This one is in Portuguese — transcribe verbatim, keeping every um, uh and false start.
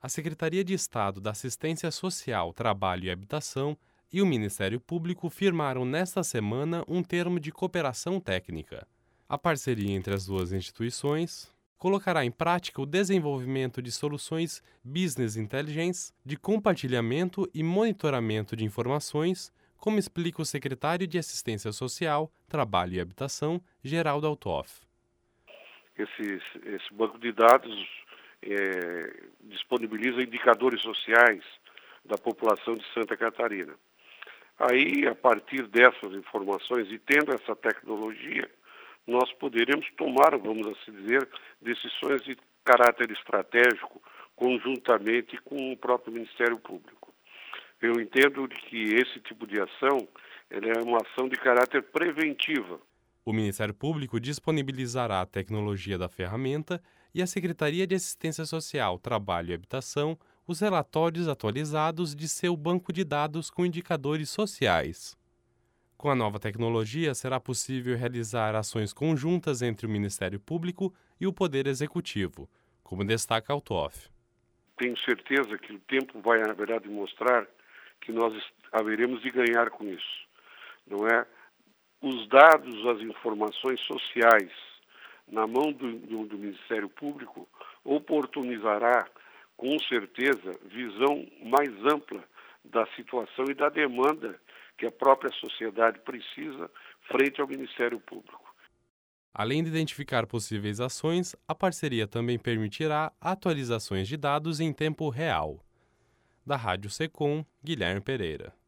a Secretaria de Estado da Assistência Social, Trabalho e Habitação e o Ministério Público firmaram nesta semana um termo de cooperação técnica. A parceria entre as duas instituições colocará em prática o desenvolvimento de soluções Business Intelligence de compartilhamento e monitoramento de informações, como explica o secretário de Assistência Social, Trabalho e Habitação, Geraldo Althoff. Esse, esse banco de dados é, disponibiliza indicadores sociais da população de Santa Catarina. Aí, a partir dessas informações e tendo essa tecnologia, nós poderemos tomar, vamos assim dizer, decisões de caráter estratégico conjuntamente com o próprio Ministério Público. Eu entendo que esse tipo de ação ela é uma ação de caráter preventiva. O Ministério Público disponibilizará a tecnologia da ferramenta e a Secretaria de Assistência Social, Trabalho e Habitação os relatórios atualizados de seu banco de dados com indicadores sociais. Com a nova tecnologia, será possível realizar ações conjuntas entre o Ministério Público e o Poder Executivo, como destaca Althoff. Tenho certeza que o tempo vai, na verdade, mostrar que nós haveremos de ganhar com isso. Não é? Os dados, as informações sociais na mão do, do, do Ministério Público oportunizará, com certeza, visão mais ampla da situação e da demanda que a própria sociedade precisa frente ao Ministério Público. Além de identificar possíveis ações, a parceria também permitirá atualizações de dados em tempo real. Da Rádio Secom, Guilherme Pereira.